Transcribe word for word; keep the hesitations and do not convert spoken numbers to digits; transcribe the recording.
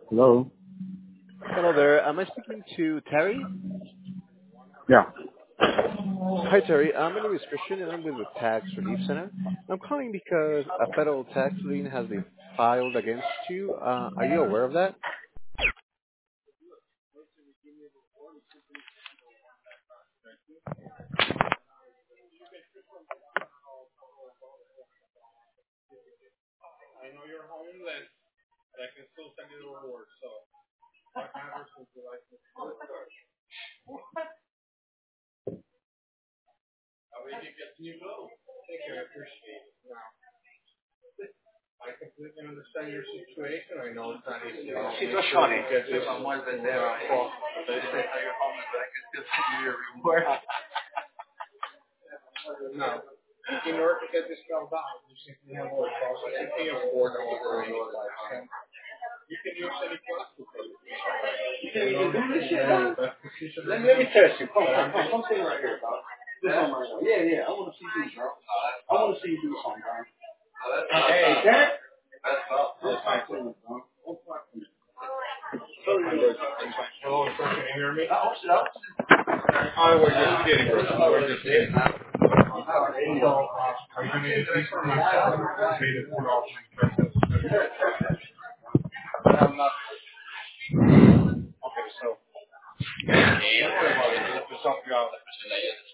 Hello. Hello there. Am I speaking to Terry? Yeah. Hi, Terry. Uh, my name is Christian, and I'm with the Tax Relief Center. I'm calling because a federal tax lien has been filed against you. Uh, are you aware of that? Situazione, vamos a vender un po'. Entonces, hay un home that is just your reward. No. In order to get this job out, you simply have a process. You can afford to order your life. You can use any plastic. You can even do this shit, man. Let, let me test you. Come, come, come. Come sit right here, dog. This one right now. Yeah, yeah. I want to see you, bro. I want to see you do something, bro. Hey, that? That's up. That's fine, bro. Hello, sir. Can you hear me? Oh, shut up. I was just kidding. I was just kidding. So, uh, are you going to use these for myself? Made it put off my process. I'm not. Okay, so. Don't worry about it. We'll just help you out.